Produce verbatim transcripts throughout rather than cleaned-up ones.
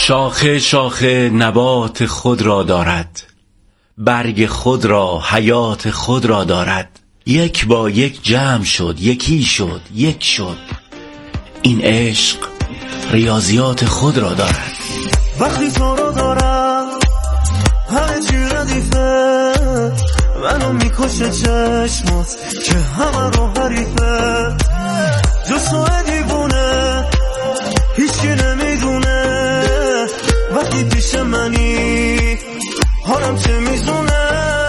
شاخه شاخه نبات خود را دارد، برگ خود را حیات خود را دارد. یک با یک جمع شد، یکی شد، یک شد. این عشق ریاضیات خود را دارد. وقتی تو رو دارم همه چی ردیفه، منو میکشه چشمات که همه رو حریفه. جز تو دیوونه هیچکی نمیدونه، وقتی پیش منی حالم چه میزونه.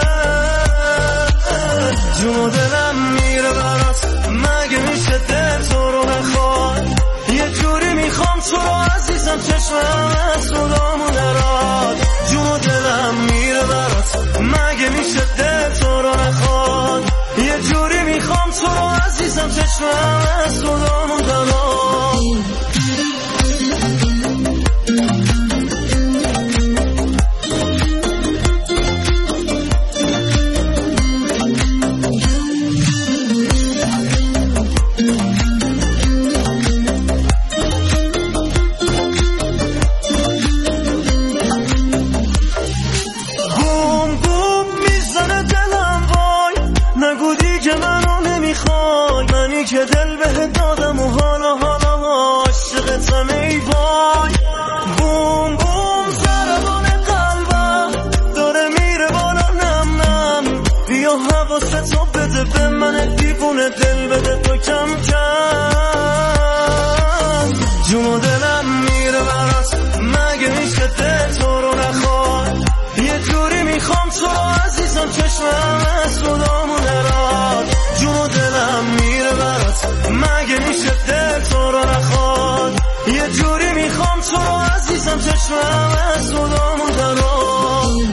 جون و دلم میره برات، مگه میشه دل تو رو نخواد؟ یه جوری میخوام تو رو عزیزم، چشمم از صدامو نراد. جون و دلم میره برات، مگه میشه دل تو رو نخواد؟ یه جوری میخوام تو رو عزیزم، چشمم از صدامو نراد. که دل بهت دادم و حالا حالا عاشقتم ای وای. بوم بوم ضربان قلبم داره میره بالا، نم نم بیا حواستو بده به من دیوونه، دل بده تو کم کم. جون و دلم میره برات، مگه میشه دل تو رو نخواد؟ یه جوری میخوام تو رو عزیزم، چشمم از صدامو نراد. جون و دلم میره برات، مگه میشه دل تو رو نخواد؟ یه جوری میخوام تو رو عزیزم، چشمم از صدامو نراد.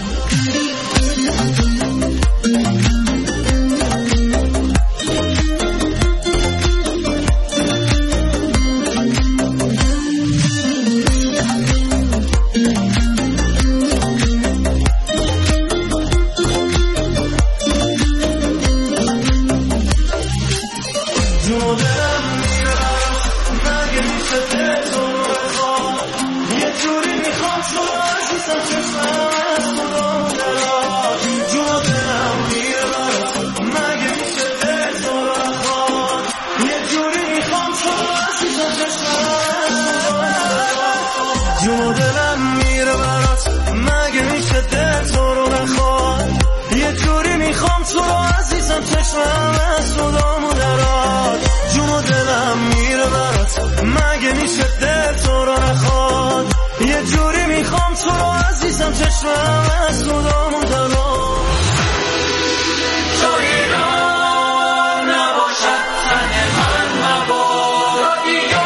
چشمم از صدامو نراد. جون و دلم میره برات، مگه میشه دل تو رو نخواد؟ یه جوری میخوام تو رو عزیزم، چشمم از صدامو نراد. تو ایران نباشد تن من مبارا دیگه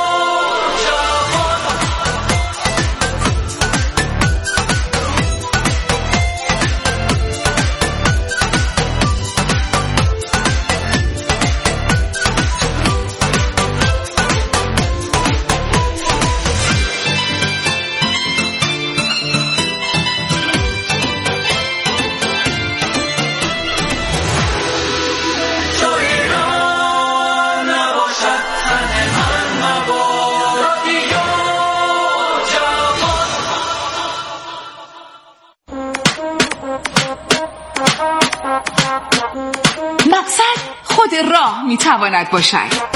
راه میتواند باشد.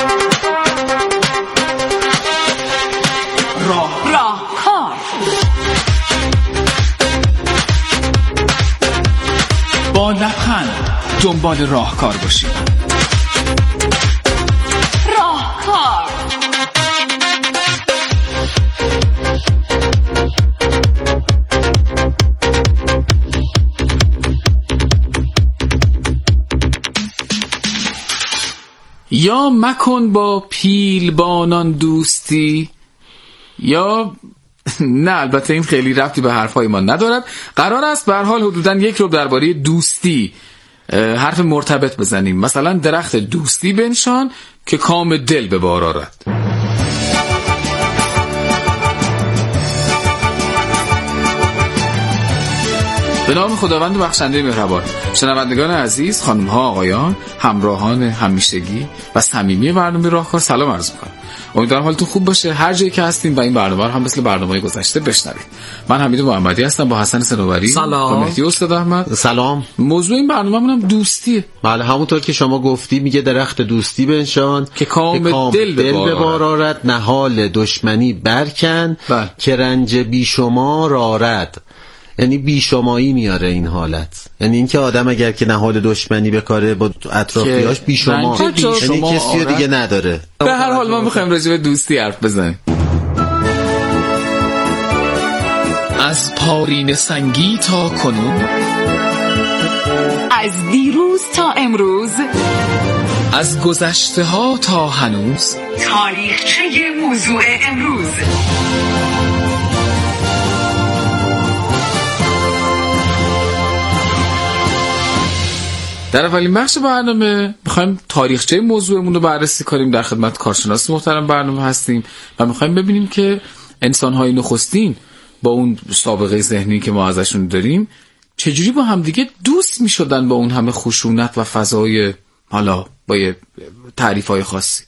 راه راه کار با لبخند دنبال راهکار باشید. راهکار یا مکن با پیلبانان دوستی، یا نه، البته این خیلی ربطی به حرفای ما ندارد. قرار است به هر حال حدوداً یک رو درباره دوستی حرف مرتبط بزنیم. مثلا درخت دوستی بنشان که کام دل به بار آرد. به نام خداوند بخشنده مهربان. شنوندگان عزیز، خانم ها، آقایان، همراهان همیشگی و صمیمی برنامه راهکار سلام عرض می‌کنم. امیدوارم حالتون خوب باشه هر جایی که هستین و این برنامه رو هم مثل برنامه‌های گذشته بشنوید. من حمید محمدی هستم با حسن صنوبری و مهدی استاد احمد. سلام. موضوع این برنامه‌مون هم دوستیه. بله، همونطور که شما گفتی میگه درخت دوستی بنشان که کام, که کام دل, دل به بار آرد، نهال دشمنی برکن بل. که رنج بیشمار آرد. یعنی بیشمایی میاره این حالت، یعنی اینکه آدم اگر که نهال دشمنی بکاره با اطرافیاش بیشمار، یعنی کسی دیگه نداره. به هر حال ما میخوایم راجع به دوستی حرف بزنیم. از پارین سنگی تا کنون، از دیروز تا امروز، از گذشته ها تا هنوز، تاریخچه موضوع امروز. در اولین بخش برنامه میخوایم تاریخچه موضوعمون رو بررسی کنیم. در خدمت کارشناس محترم برنامه هستیم و میخوایم ببینیم که انسان‌های نخستین با اون سابقه ذهنی که ما ازشون داریم چجوری با همدیگه دوست میشدن با اون همه خشونت و فضای، حالا با یه تعریف‌های خاصی.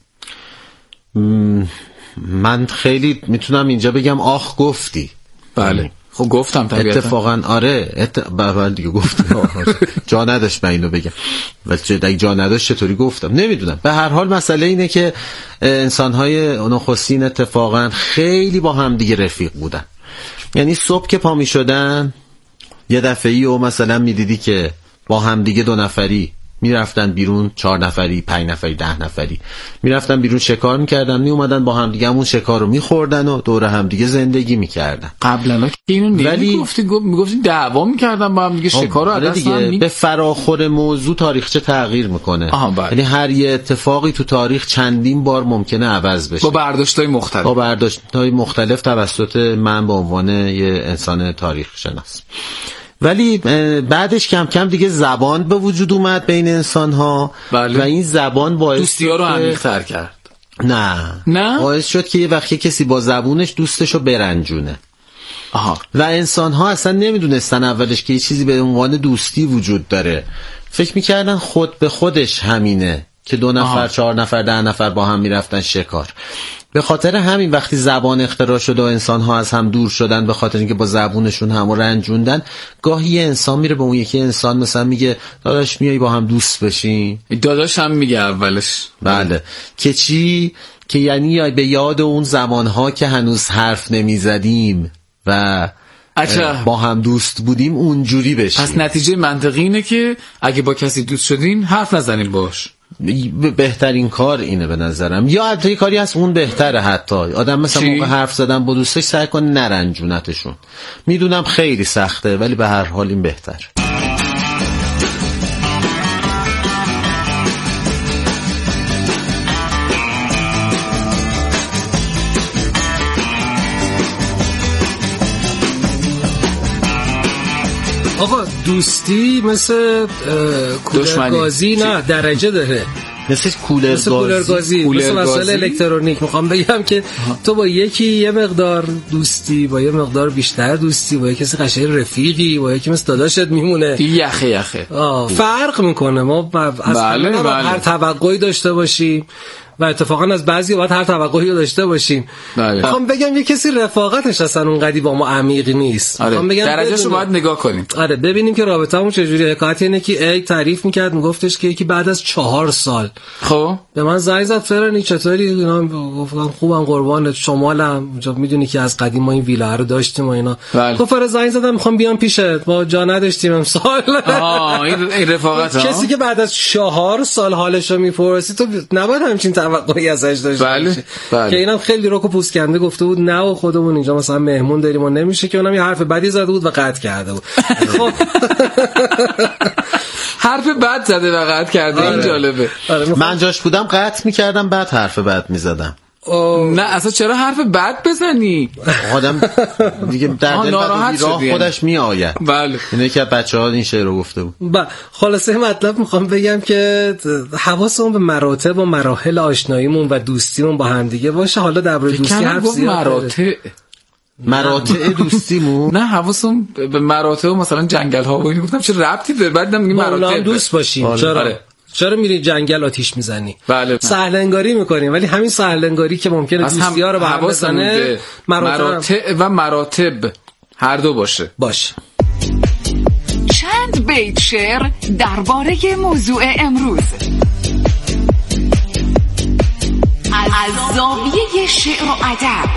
من خیلی میتونم اینجا بگم آخ گفتی. بله خب گفتم طبیعتا. اتفاقا آره ات... بله دیگه گفتم. جا نداشت من اینو بگم، ولی اگه جا نداشت چطوری گفتم نمیدونم. به هر حال مسئله اینه که انسان‌های نخستین اتفاقا خیلی با هم دیگه رفیق بودن. یعنی صبح که پا میشدن یه دفعه‌ای و مثلا میدیدی که با هم دیگه دو نفری میرفتن بیرون، چهار نفری، پنج نفری، ده نفری میرفتن بیرون شکار میکردن، می اومدن با هم دیگه همون شکار رو میخوردن و دور هم دیگه زندگی میکردن. قبلا که اینو نمیگفتی، میگفتی دعوا میکردن با هم دیگه شکار رو از دیگه می... به فراخور موضوع تاریخچه تغییر میکنه. یعنی هر یه اتفاقی تو تاریخ چندین بار ممکنه عوض بشه با برداشت‌های مختلف با برداشت‌های مختلف توسط من به عنوان یه انسان تاریخ شناس. ولی بعدش کم کم دیگه زبان به وجود اومد بین انسان ها. بله. و این زبان باعث دوستی ها رو عمیق‌تر کرد. نه نه باعث شد که یه وقتی کسی با زبونش دوستشو برنجونه. آها. و انسان ها اصلا نمیدونستن اولش که یه چیزی به عنوان دوستی وجود داره. فکر میکردن خود به خودش همینه که دو نفر، آها. چهار نفر، ده نفر با هم میرفتن شکار. به خاطر همین وقتی زبان اختراع شد و انسان ها از هم دور شدن به خاطر اینکه با زبونشون همو رنجوندن، گاهی یه انسان میره به اون یکی انسان مثلا میگه داداش میای با هم دوست بشین. داداش هم میگه اولش. بله. که چی؟ که یعنی به یاد اون زمانها که هنوز حرف نمیزدیم و اچه. با هم دوست بودیم اونجوری بشیم. پس نتیجه منطقی اینه که اگه با کسی دوست شدین حرف نزنین باش. بهترین کار اینه به نظرم. یا حتی کاری هست اون بهتره، حتی آدم مثلا موقع حرف زدن با دوستش سعی کنه نرنجونتشون. میدونم خیلی سخته ولی به هر حال این بهتر. آقا دوستی مثل کولرگازی نه درجه داره، مثل کولرگازی، مثل مسئله الکترونیک. میخوام بگم که تو با یکی یه مقدار دوستی، با یه مقدار بیشتر دوستی، با یکی کسی قشنگ رفیقی، با یکی مثل داداشت میمونه. یخه یخه آه فرق میکنه. ما از بله بله. هر توقعی داشته باشیم و اتفاقا از بعضی وقت هر توقعی رو داشته باشیم. میخوام بگم یه کسی رفاقتش اصلا اونقدی با ما عمیق نیست. آره. بگم درجهشو باید نگاه کنیم. آره ببینیم که رابطه‌مون چجوریه. حکایت اینه که یک تعریف میکرد، میگفتش که یکی بعد از چهار سال خب به من زنگ زد فرانی چطوری؟ اینا گفتم خوبم قربانت، شمالم، اونجا میدونی که از قدیم ما این ویلا رو داشتیم و اینا. گفت فرا زنگ زدم میخوام بیام پیشت، با جا نداشتیم امسال. آه این رفاقت کسی که بعد از چهار سال حالشو میپرسی تو نباید همچین توقعی ازش داشته بله. بله. که اینم خیلی رک و پوست کنده گفته بود نه و خودمون اینجا مثلا مهمون داریم و نمیشه، که اونم یه حرف بدی زده بود و قطع کرده بود. خب حرف بد زده و قطع کرده. آره. این جالبه. آره. من جاش بودم قطع میکردم بعد حرف بد میزدم. نه اصلا چرا حرف بد بزنی؟ آدم دیگه در دل بد راه خودش می آید. بله. اینه که بچه‌ها این شعر رو گفته بود. با خلاصه مطلب میخوام بگم که حواسمون به مراتب و مراحل آشناییمون و دوستیمون با هم دیگه باشه. حالا درباره دوستی حرف زیاد مراتب مراتع دوستیمون نه حواسم به مراتع مثلا جنگل ها و اینو گفتم چه ربطی داره؟ بعد میگم مراتع دوست باشیم. چرا چرا میری جنگل آتیش میزنی؟ بله. سهل انگاری میکنیم، ولی همین سهل انگاری که ممکنه دوستی ها رو به هم بزنه، مراتع و مراتب هر دو باشه. باشه. چند بیت شعر درباره موضوع امروز از زاویه شعر و ادب.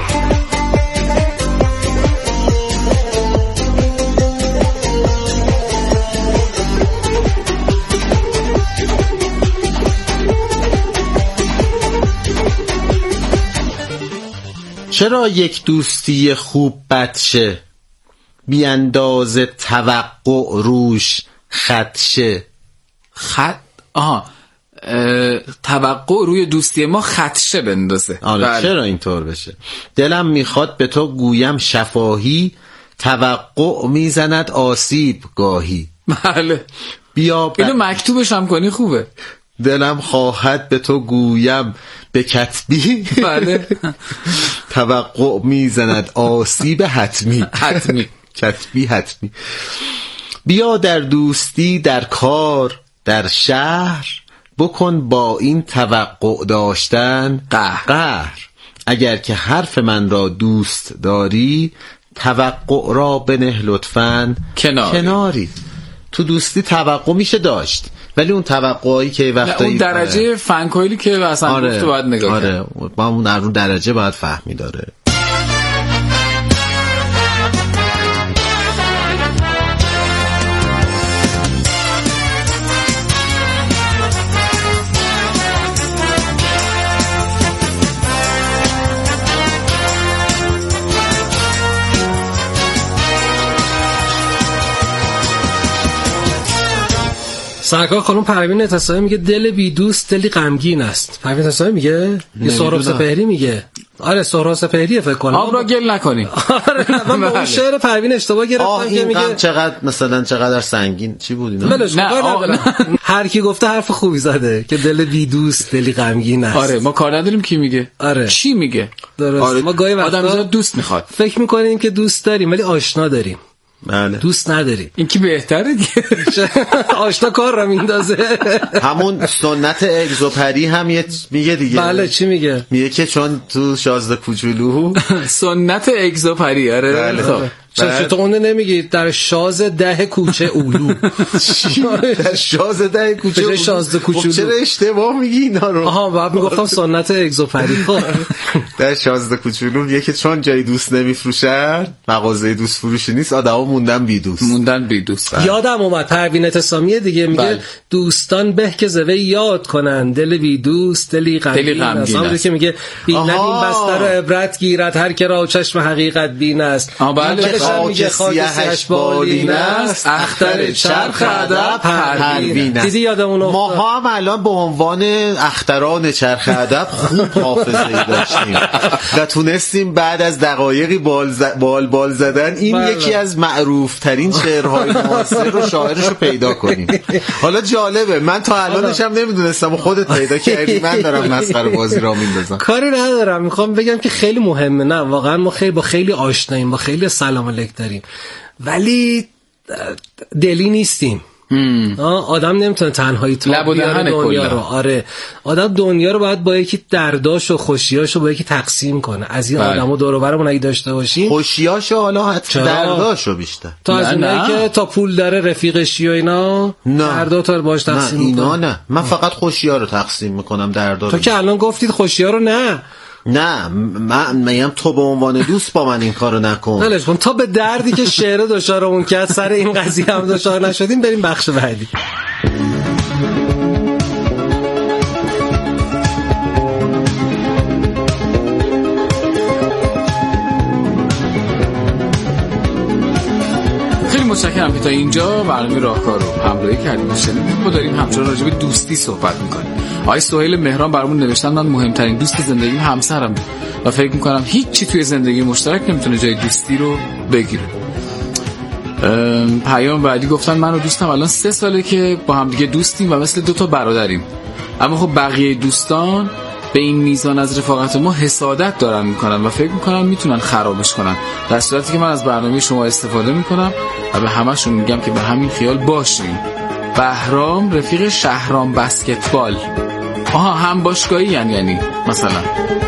چرا یک دوستی خوب بدشه، بی اندازه توقع روش خدشه؟ خط آها توقع روی دوستی ما خدشه بندازه. آره بله. چرا اینطور بشه؟ دلم میخواد به تو گویم شفاهی، توقع میزند آسیب گاهی. بله بیا ب... اینو مکتوبش هم کنی خوبه. دلم خواهد به تو گویم به کتبی، بله توقع میزند آسیب حتمی. حتمی کتبی حتمی. بیا در دوستی، در کار، در شهر، بکن با این توقع داشتن قهر. قهر. اگر که حرف من را دوست داری، توقع را بنه لطفاً کناری. کناری. تو دوستی توقع میشه داشت، ولی اون توقعی که وقتی اون درجه آره. فنکویلی که اصلا آره. گفت باید نگاه آره. کرد. با اون در اون درجه باید فهمی داره. سرکار خانم پروین اتصالی میگه دل بی دوست دلی غمگین است. پروین اتصالی میگه یه سهراب سپهری میگه. آره سهراب سپهری فکر کنم. آب را گل نکنی. آره من با اون شعر پروین اشتباه گرفتم که میگه چقدر مثلا چقدر سنگین چی بود اینا؟ نه هر کی گفته حرف خوبی زده که دل بی دوست دلی غمگین است. آره ما کار نداریم کی میگه. آره چی میگه؟ درست. آره. ما گاهی وقتا آدم دوست میخواد. فکر میکنیم که دوست داریم ولی آشنا داریم. بله. دوست نداریم. این که بهتره دیگه. آشنا کار را میندازه. همون سنت اگزوپری هم میگه دیگه. بله چی میگه؟ میگه که چون تو شازده کوچولو سنت اگزوپری. آره بله. خب چرا تو اون نمیگی در شاز ده کوچه اولو؟ در شاز ده کوچه اولو شازده کوچولو. چرا اشتباه میگی اینا رو؟ آها بعد میگفتم سنت اگزوپری. در شازده کوچولو میگه که چون جای دوست نمیفروشن، مغازه دوست فروشی نیست، آدما موندن بی دوست. موندن بی دوست. یادم اومد پروین اتصامیه دیگه میگه بل. دوستان به که زوی یاد کنن، دل بی دوست دلی غمگین است. همون که میگه بینن این بستر عبرت گیرد هر که را چشم حقیقت بین است. خاک سیاهش بالین است، اختر چرخ ادب پروین است. دیدی یادمون افتاد. ما هم الان به عنوان اختران چرخ ادب خوب حافظه‌ای داشتیم و تونستیم بعد از دقایقی بال ز... بال, بال زدن این بله. یکی از معروف ترین شعرهای معاصر رو شاعرش رو پیدا کنیم. حالا جالبه من تا الانش هم نمیدونستم و خودت پیدا کردی. من دارم مسخره بازی را میندازم. کاری ندارم، میخوام بگم که خیلی مهمه. نه واقعا ما خیلی با خیلی آشناییم، با خیلی سلام علیک داریم، ولی دلی نیستیم. آدم نمیتونه تنهایی تو بیاره دنیا رو. آره آدم دنیا رو باید با یکی درداش و خوشیاشو با یکی تقسیم کنه. از این آدمو دور و برمون اگه داشته باشیم، خوشیاشو حالا حتی درداشو بیشتر تا از اونایی که تا پول داره رفیقشی و اینا درداتو رو باش تقسیم نه اینا نه. من فقط خوشی‌ها رو تقسیم میکنم، دردا رو. تو که الان گفتید خوشی‌ها رو نه. نه من میگم تو به عنوان دوست با من این کارو نکن. ولش کن. تا به دردی که شعر دچارمون کرد سر این قضیه هم دچار نشدیم. بریم بخش بعدی. متشکرم که تا اینجا برنامه راهکار رو همراهی کردیم. شنیدید ما داریم همچنان راجع به دوستی صحبت می‌کنیم. آقای سهیل مهران برامون نوشتن من مهمترین دوست زندگیم همسرم و فکر می‌کنم هیچ چی توی زندگی مشترک نمیتونه جای دوستی رو بگیره. پیام بعدی گفتن من و دوستم الان سه ساله که با هم دیگه دوستیم و مثل دو تا برادریم، اما خب بقیه دوستان به این میزان از رفاقت ما حسادت دارن میکنن و فکر میکنن میتونن خرابش کنن، در صورتی که من از برنامه شما استفاده میکنم و به همشون میگم که به همین خیال باشین. بهرام رفیق شهرام بسکتبال. آها هم باشگاهی یعنی یعنی مثلا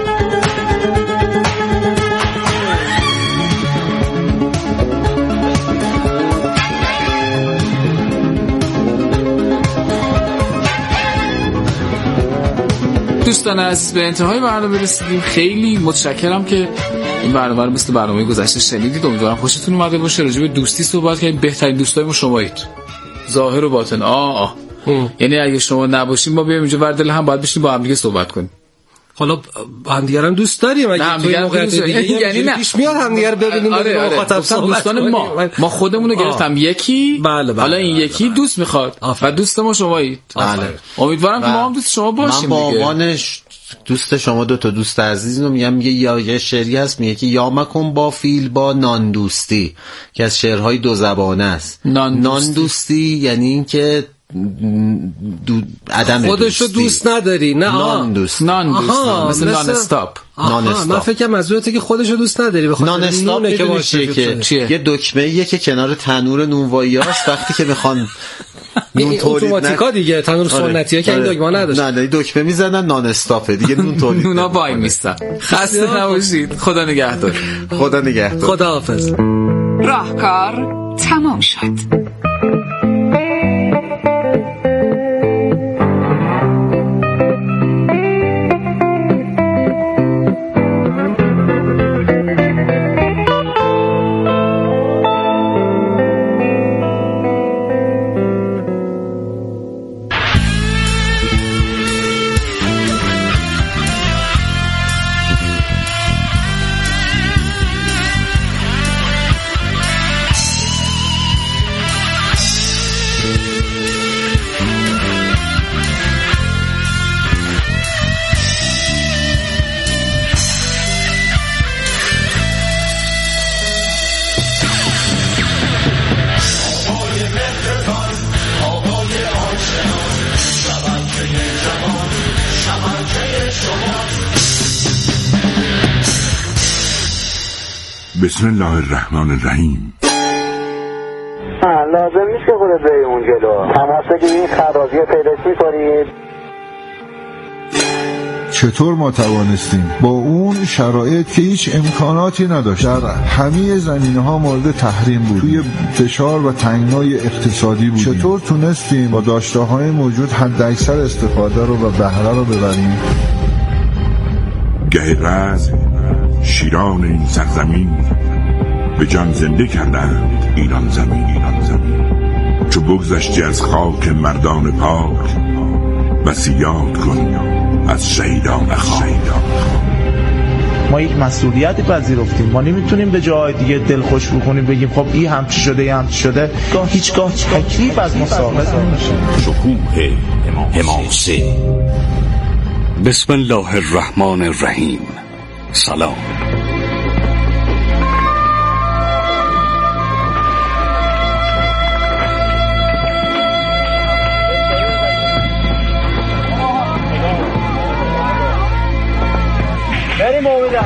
دوستان عزیز، به انتهای برنامه رسیدیم. خیلی متشکرم که این برنامه رو مثل برنامه گذشته شنیدید. امیدوارم خوشتون اومده باشه. راجع به دوستی صحبت کردیم. بهترین دوستای ما شمایید، ظاهر و باطن. آه آه یعنی اگه شما نباشیم ما بیایم اینجا وردل هم باید بشینیم با هم دیگه صحبت کنیم. حالا هم دیگه هم دوست داریم، اگه توی موقعیت دیگه یعنی نه پیش میاد هم دیگه رو ببینیم. آره آره مخاطب دوستان ما ما خودمون رو گرفتم یکی. بله بله حالا این یکی دوست میخواد و دوست ما شمایید. بله. امیدوارم که ما هم دوست شما باشیم. من با عنوانش دوست شما دو تا دوست عزیز رو میگم. میگه یا یه شعری هست میگه که یا مکن با فیل با نان دوستی، که از شعرهای دو زبانه است. نان دوستی, نان دوستی یعنی این که دو عدم خودشو دوست نداری. نه نان دوست نان دوست مثل نان استاپ. نان استاپ من فکر کنم منظورته که خودشو دوست نداری بخاطر نان استاپ که باشه که یه دکمه‌ایه که کنار تنور نونواییاست وقتی که میخوان نون تولید اتوماتیکا دیگه تنور سنتیه که این دکمه نداشت. نه نه دکمه میزنن نان استاپه دیگه نون تولید. نونا وای میستن. خسته نباشید. خدا نگهدار. خدا نگهدار. خداحافظ. راهکار تمام شد. بسم الله الرحمن الرحیم. لازم نیست که خودت بری اون جلو، تماس بگیری این خرازی رو پیداش می‌کنید. چطور ما توانستیم با اون شرایط که هیچ امکاناتی نداشت در همه زمینه‌ها مورد تحریم بود، توی فشار و تنگنای اقتصادی بودیم، چطور تونستیم با داشته‌های موجود حداکثر استفاده رو و بهره رو ببریم؟ گه رز شیران این سرزمین به جان زنده کردند ایران زمین. ایران زمین چو بگذشتی از خاک مردان پاک، وصیت کن از شهیدان خاک. ما یک مسئولیتی پذیرفتیم. ما نمیتونیم به جای دیگه دل خوش بکنیم بگیم خب این هم چی شده این هم چی شده. هیچگاه تکلیف از ما ساقط نمیشه. شکوه حماسه. بسم الله الرحمن الرحیم. سلام. بریم امیدم.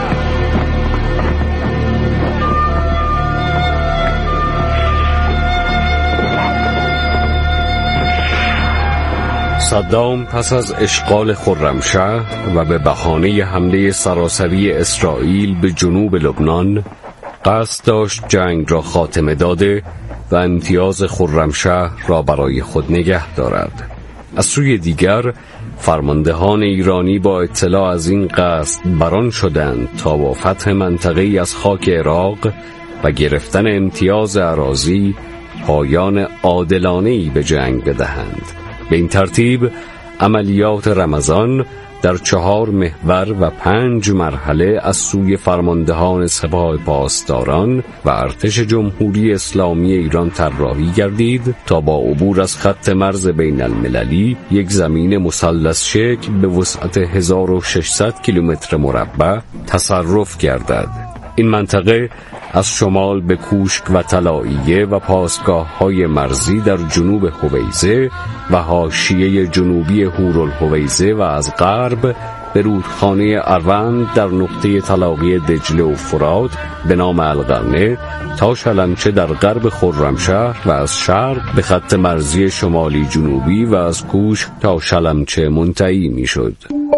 صدام پس از اشغال خرمشهر و به بهانه حمله سراسری اسرائیل به جنوب لبنان قصد داشت جنگ را خاتمه داده و امتیاز خرمشهر را برای خود نگه دارد. از سوی دیگر فرماندهان ایرانی با اطلاع از این قصد بران شدند تا با فتح منطقه‌ای از خاک عراق و گرفتن امتیاز اراضی پایان عادلانه‌ای به جنگ بدهند. به این ترتیب عملیات رمضان در چهار محور و پنج مرحله از سوی فرماندهان سپاه پاسداران و ارتش جمهوری اسلامی ایران طراحی گردید تا با عبور از خط مرز بین المللی یک زمین مثلث شکل به وسعت هزار و ششصد کیلومتر مربع تصرف گردد. این منطقه از شمال به کوشک و طلائیه و پاسگاه‌های مرزی در جنوب حویزه و حاشیه جنوبی هورالحویزه و از غرب به رودخانه اروند در نقطه تلاقی دجله و فرات به نام القرنه تا شلمچه در غرب خرمشهر و از شرق به خط مرزی شمالی جنوبی و از کوشک تا شلمچه منتهی می شد.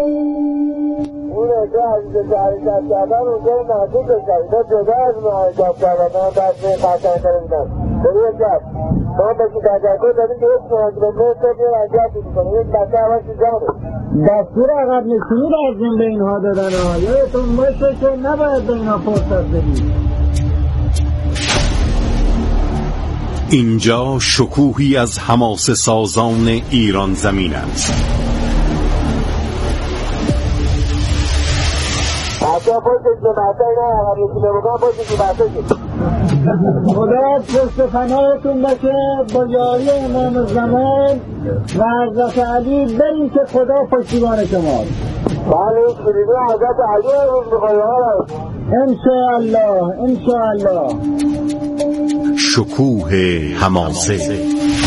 دستور عقب نشینی لازم به اینها دادن ها، یادتون باشه که نباید به اینها فرصت بدید. اینجا شکوهی از حماسه سازان ایران زمین است. خدا پشت پناهتون باشه با یاری امام زمان و حضرت علی، بریم که خدا پشتیبان شماست. بله شریفه حضرت علی رو میخوایم انشاءالله انشاءالله. شکوه حماسه.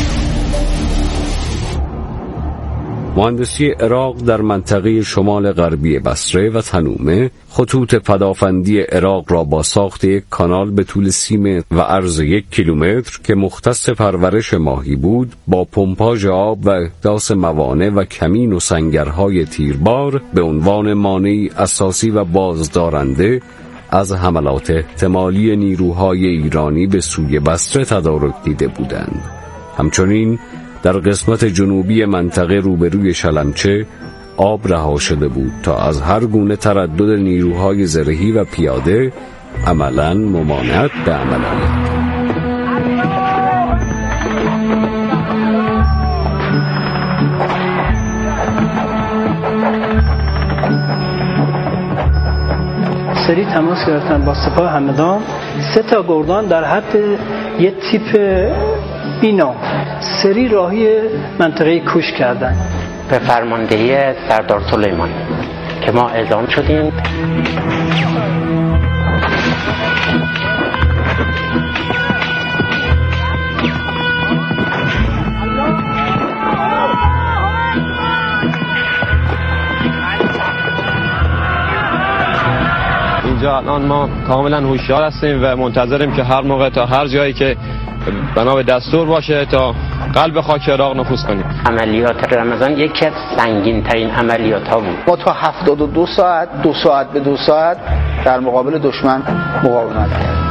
مهندسی عراق در منطقه شمال غربی بصره و تنومه خطوط پدافندی عراق را با ساخت یک کانال به طول سی متر و عرض یک کیلومتر که مختص پرورش ماهی بود با پمپاژ آب و احداث موانع و کمین و سنگرهای تیربار به عنوان مانعی اساسی و بازدارنده از حملات احتمالی نیروهای ایرانی به سوی بصره تدارک دیده بودند. همچنین در قسمت جنوبی منطقه روبروی شلمچه آب رها شده بود تا از هر گونه تردد نیروهای زرهی و پیاده عملاً ممانعت به عمل آید. سری تماس گرفتن با سپاه همدان، سه تا گردان در حد یه تیپ بینا سری راهی منطقه کوش کردن به فرماندهی سردار سلیمان که ما اعزام شدیم. اینجا الان ما کاملا هوشیار هستیم و منتظریم که هر موقع تا هر جایی که بنا به دستور باشه تا قلب خاک عراق نفوذ کنیم. عملیات رمضان یکی از سنگین ترین عملیات ها بود. ما تا هفتاد و دو ساعت دو ساعت به دو ساعت در مقابل دشمن مقاومت کردیم.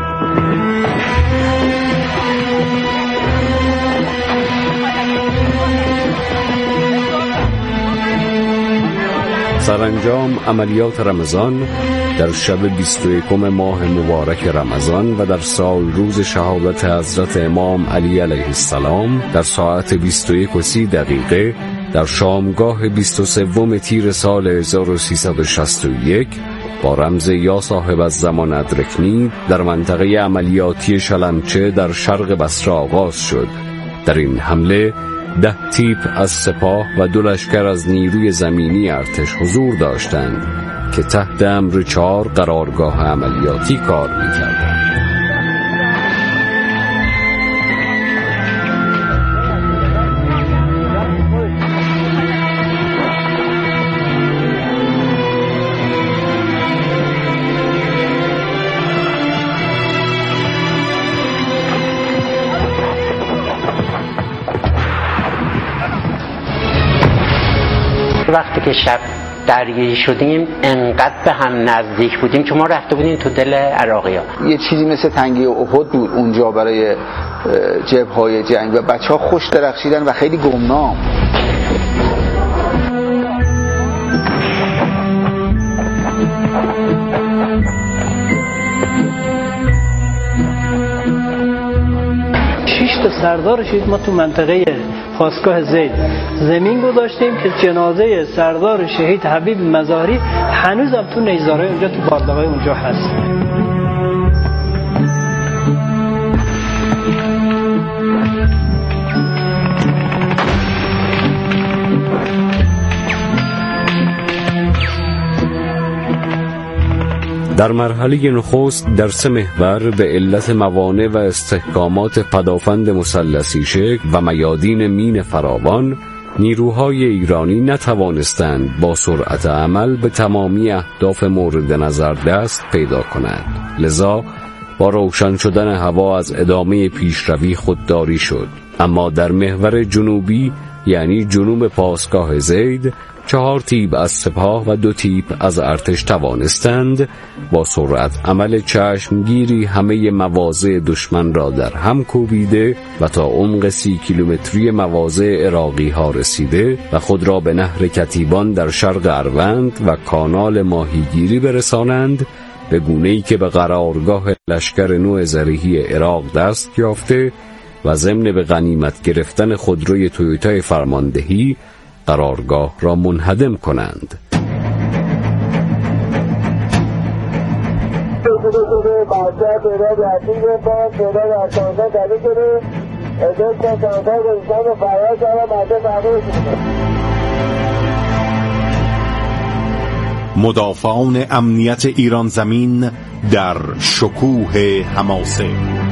سرانجام عملیات رمضان در شب بیست و یکم ماه مبارک رمضان و در سال روز شهادت حضرت امام علی علیه السلام در ساعت بیست و یک و سی دقیقه در شامگاه بیست و سوم تیر سال هزار و سیصد و شصت و یک با رمز یا صاحب الزمان ادرکنی در منطقه عملیاتی شلمچه در شرق بصره آغاز شد. در این حمله ده تیپ از سپاه و دو لشکر از نیروی زمینی ارتش حضور داشتند که تحت امر چهار قرارگاه عملیاتی کار می‌کردند. وقتی که شب درگیری شدیم انقدر به هم نزدیک بودیم که ما رفته بودیم تو دل عراقی ها. یه چیزی مثل تنگه احد بود اونجا برای جبهه‌های جنگ و بچه ها خوش درخشیدن و خیلی گمنام. شش تا سردار شهید ما تو منطقه خاستگاه زید زمین گذاشتیم که جنازه سردار شهید حبیب مظاهری هنوز هم تو نیزارای اونجا تو بارده‌های اونجا هست. در مرحله نخست در سه محور به علت موانع و استحکامات پدافند مثلثی شکل و میادین مین فراوان نیروهای ایرانی نتوانستند با سرعت عمل به تمامی اهداف مورد نظر دست پیدا کنند. لذا با روشن شدن هوا از ادامه پیشروی خودداری شد. اما در محور جنوبی یعنی جنوب پاسگاه زید چهار تیپ از سپاه و دو تیپ از ارتش توانستند با سرعت عمل چشمگیری همه مواضع دشمن را در هم کوبیده و تا عمق سی کیلومتری مواضع عراقی ها رسیده و خود را به نهر کتیبان در شرق اروند و کانال ماهیگیری برسانند، به گونه‌ای که به قرارگاه لشکر نو زرهی عراق دست یافته و ضمن به غنیمت گرفتن خودروی تویوتای فرماندهی قرارگاه را منهدم کنند. مدافعان امنیت ایران زمین در شکوه حماسه.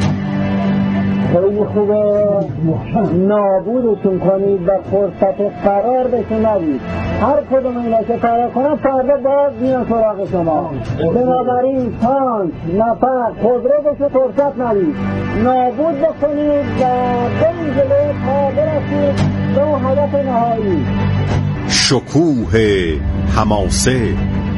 خیلی خوبه نابودشون کنید و فرصت فرار بهشون ندید. هر کدوم اینا که فرار کنن فردا باز میان سراغ شما. بنابراین تانک، نفر، خودرو بهشون فرصت ندید، نابود بکنید و برید جلو تا برسید به اون هدف نهایی. شکوه حماسه.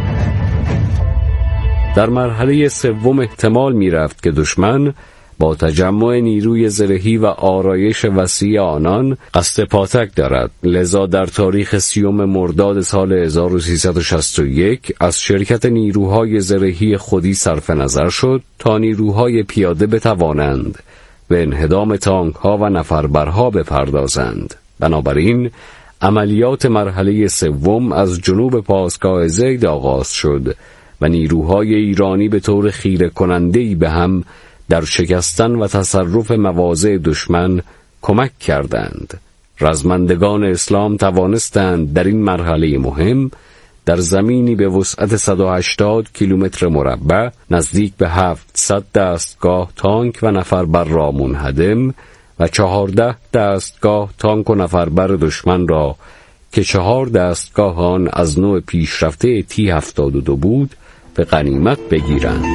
در مرحله سوم احتمال می رفت که دشمن با تجمع نیروی زرهی و آرایش وسیع آنان قصد پاتک دارد. لذا در تاریخ سیوم مرداد سال هزار و سیصد و شصت و یک از شرکت نیروهای زرهی خودی صرف نظر شد تا نیروهای پیاده بتوانند به انهدام تانک ها و نفربرها بپردازند. بنابراین عملیات مرحله سوم از جنوب پاسگاه زید آغاز شد و نیروهای ایرانی به طور خیره کننده‌ای به هم در شکستن و تصرف مواضع دشمن کمک کردند. رزمندگان اسلام توانستند در این مرحله مهم در زمینی به وسعت صد و هشتاد کیلومتر مربع نزدیک به هفتصد دستگاه تانک و نفربر را منهدم و چهارده دستگاه تانک و نفربر دشمن را که چهار دستگاه آن از نوع پیشرفته تی هفتاد و دو بود به غنیمت بگیرند.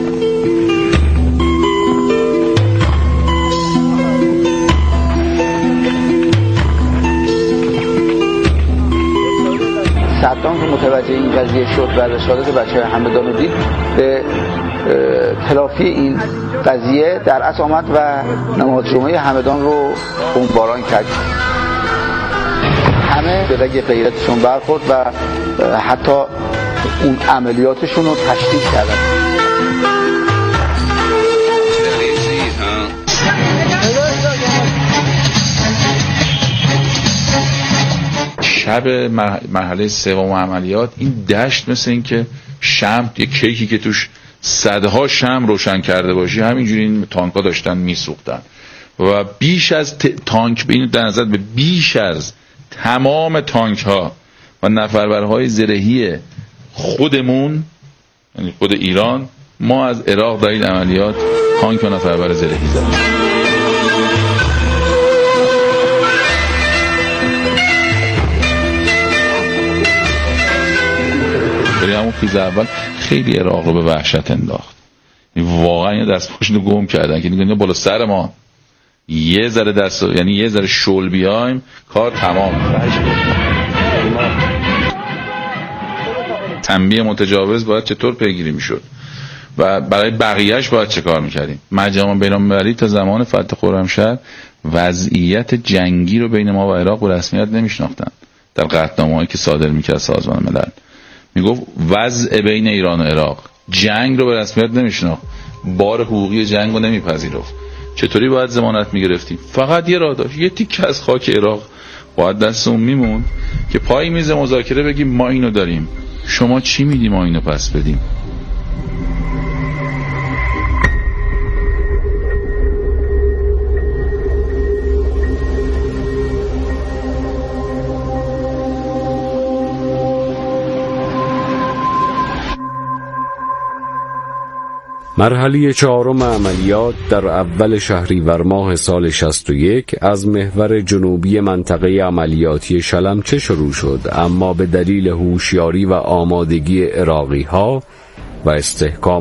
صدام که متوجه این قضیه شد و رسالت بچه همدان رو دید، به تلافی این قضیه در اصل آمد و نماز جمعه همدان رو بمباران کرد. همه به رگ غیرتشون برخورد و حتی اون عملیاتشون رو تشدید کردن. شب مرحله سوم عملیات این دشت مثل این که شمع، یک کیکی که توش صدها شمع روشن کرده باشی، همینجوری این تانک‌ها داشتن میسوختن و بیش از تانک به این در نظر به بیش از تمام تانک‌ها و نفربرهای زرهی خودمون، یعنی خود ایران، ما از عراق در این عملیات تانک و نفربر زرهی زدیم. برای همون خیز اول خیلی عراق رو به وحشت انداخت. واقعا یه دست پاشون رو گم کردن که نگاه بالا سر ما یه ذره دست، یعنی یه ذره شل بیایم کار تمام. تنبیه متجاوز باید چطور پیگیری میشد و برای بقیهش باید چه کار میکردیم. مجامع بین‌المللی تا زمان فتح خرمشهر وضعیت جنگی رو بین ما و عراق به رسمیت نمیشناختن. در قطعنامه‌هایی که صادر میکرد سازمان ملل میگفت وضع بین ایران و عراق، جنگ رو به رسمیت نمیشناخت، بار حقوقی جنگ رو نمیپذیرفت. چطوری باید ضمانت میگرفتیم؟ فقط یه راه داشت، یه تیکه از خاک عراق باید دستمون میموند که پای میز مذاکره بگیم ما اینو داریم، شما چی میدی ما اینو پس بدیم. مرحله چهارم عملیات در اول شهریور ماه سال شصت و یک از محور جنوبی منطقه عملیاتی شلمچه شروع شد، اما به دلیل هوشیاری و آمادگی عراقی‌ها و استحکام